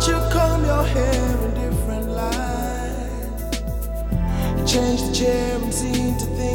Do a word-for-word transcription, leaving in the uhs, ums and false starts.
you comb your hair in different light? Change the chair and seem to think